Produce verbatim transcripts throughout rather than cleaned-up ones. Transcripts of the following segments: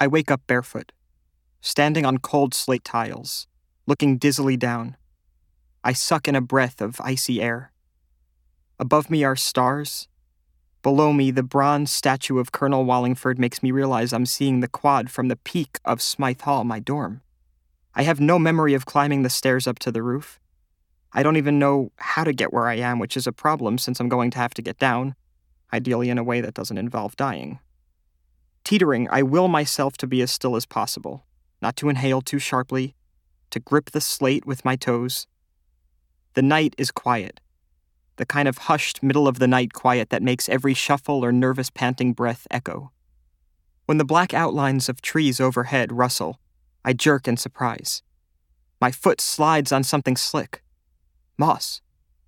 I wake up barefoot, standing on cold slate tiles, looking dizzily down. I suck in a breath of icy air. Above me are stars. Below me, the bronze statue of Colonel Wallingford makes me realize I'm seeing the quad from the peak of Smythe Hall, my dorm. I have no memory of climbing the stairs up to the roof. I don't even know how to get where I am, which is a problem since I'm going to have to get down, ideally in a way that doesn't involve dying. Teetering, I will myself to be as still as possible, not to inhale too sharply, to grip the slate with my toes. The night is quiet, the kind of hushed middle-of-the-night quiet that makes every shuffle or nervous panting breath echo. When the black outlines of trees overhead rustle, I jerk in surprise. My foot slides on something slick. Moss.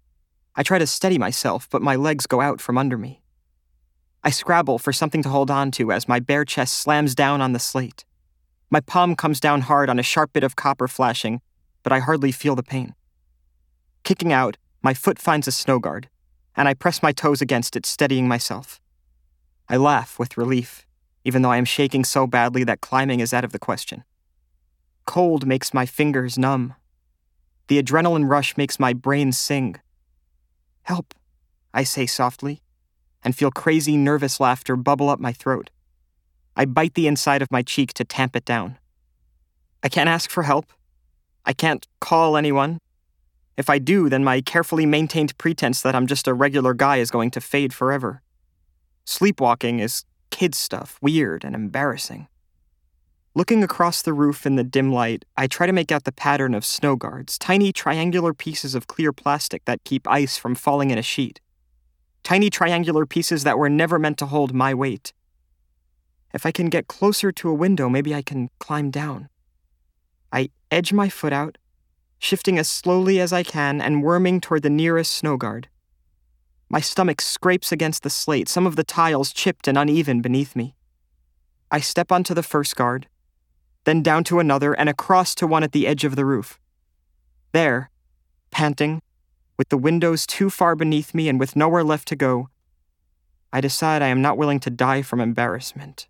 I try to steady myself, but my legs go out from under me. I scrabble for something to hold on to as my bare chest slams down on the slate. My palm comes down hard on a sharp bit of copper flashing, but I hardly feel the pain. Kicking out, my foot finds a snow guard, and I press my toes against it, steadying myself. I laugh with relief, even though I am shaking so badly that climbing is out of the question. Cold makes my fingers numb. The adrenaline rush makes my brain sing. Help, I say softly, and feel crazy, nervous laughter bubble up my throat. I bite the inside of my cheek to tamp it down. I can't ask for help. I can't call anyone. If I do, then my carefully maintained pretense that I'm just a regular guy is going to fade forever. Sleepwalking is kid stuff, weird and embarrassing. Looking across the roof in the dim light, I try to make out the pattern of snow guards, tiny triangular pieces of clear plastic that keep ice from falling in a sheet. Tiny triangular pieces that were never meant to hold my weight. If I can get closer to a window, maybe I can climb down. I edge my foot out, shifting as slowly as I can and worming toward the nearest snow guard. My stomach scrapes against the slate, some of the tiles chipped and uneven beneath me. I step onto the first guard, then down to another and across to one at the edge of the roof. There, panting, with the windows too far beneath me and with nowhere left to go, I decide I am not willing to die from embarrassment.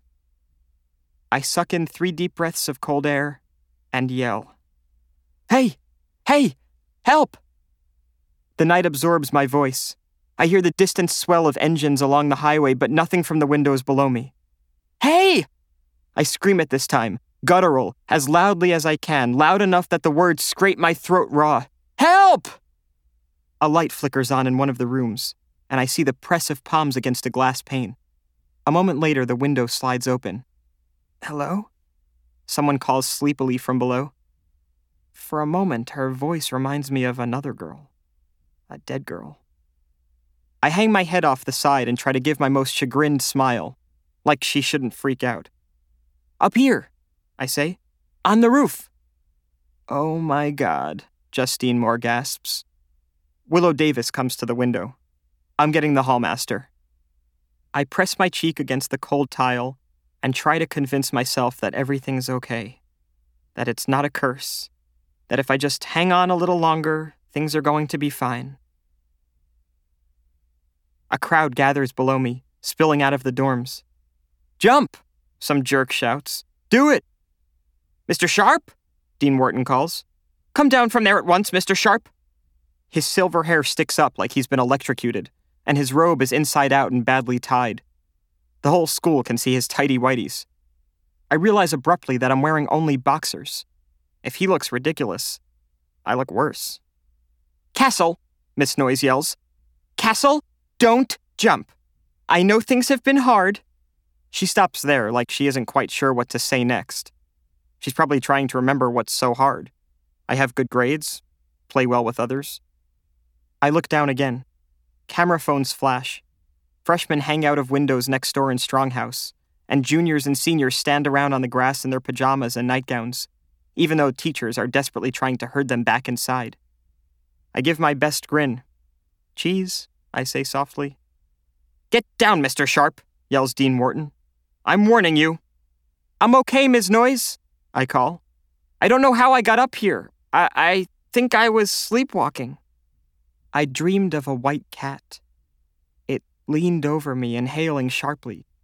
I suck in three deep breaths of cold air and yell. Hey! Hey! Help! The night absorbs my voice. I hear the distant swell of engines along the highway, but nothing from the windows below me. Hey! I scream it this time, guttural, as loudly as I can, loud enough that the words scrape my throat raw. Help! A light flickers on in one of the rooms, and I see the press of palms against a glass pane. A moment later, the window slides open. Hello? Someone calls sleepily from below. For a moment, her voice reminds me of another girl. A dead girl. I hang my head off the side and try to give my most chagrined smile, like she shouldn't freak out. Up here, I say. On the roof. Oh my God, Justine Moore gasps. Willow Davis comes to the window. I'm getting the hallmaster. I press my cheek against the cold tile and try to convince myself that everything's okay, that it's not a curse, that if I just hang on a little longer, things are going to be fine. A crowd gathers below me, spilling out of the dorms. Jump! Some jerk shouts. Do it! Mister Sharp? Dean Wharton calls. Come down from there at once, Mister Sharp. His silver hair sticks up like he's been electrocuted, and his robe is inside out and badly tied. The whole school can see his tighty-whities. I realize abruptly that I'm wearing only boxers. If he looks ridiculous, I look worse. Castle, Miss Noyes yells. Castle, don't jump. I know things have been hard. She stops there like she isn't quite sure what to say next. She's probably trying to remember what's so hard. I have good grades, play well with others. I look down again. Camera phones flash. Freshmen hang out of windows next door in Stronghouse, and juniors and seniors stand around on the grass in their pajamas and nightgowns, even though teachers are desperately trying to herd them back inside. I give my best grin. Cheese, I say softly. Get down, Mister Sharp, yells Dean Wharton. I'm warning you. I'm okay, Miz Noyes, I call. I don't know how I got up here. I, I think I was sleepwalking. I dreamed of a white cat. It leaned over me, inhaling sharply.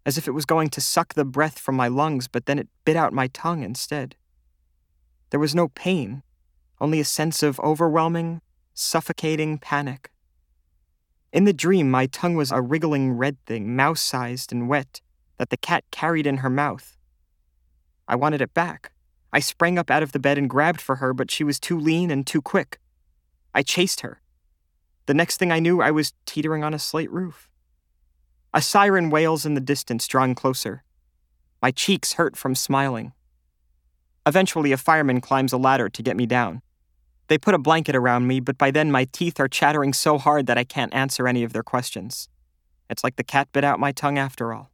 as if it was going to suck the breath from my lungs, but then it bit out my tongue instead. There was no pain, only a sense of overwhelming, suffocating panic. In the dream, my tongue was a wriggling red thing, mouse-sized and wet, that the cat carried in her mouth. I wanted it back. I sprang up out of the bed and grabbed for her, but she was too lean and too quick. I chased her. The next thing I knew, I was teetering on a slate roof. A siren wails in the distance, drawing closer. My cheeks hurt from smiling. Eventually, a fireman climbs a ladder to get me down. They put a blanket around me, but by then my teeth are chattering so hard that I can't answer any of their questions. It's like the cat bit out my tongue after all.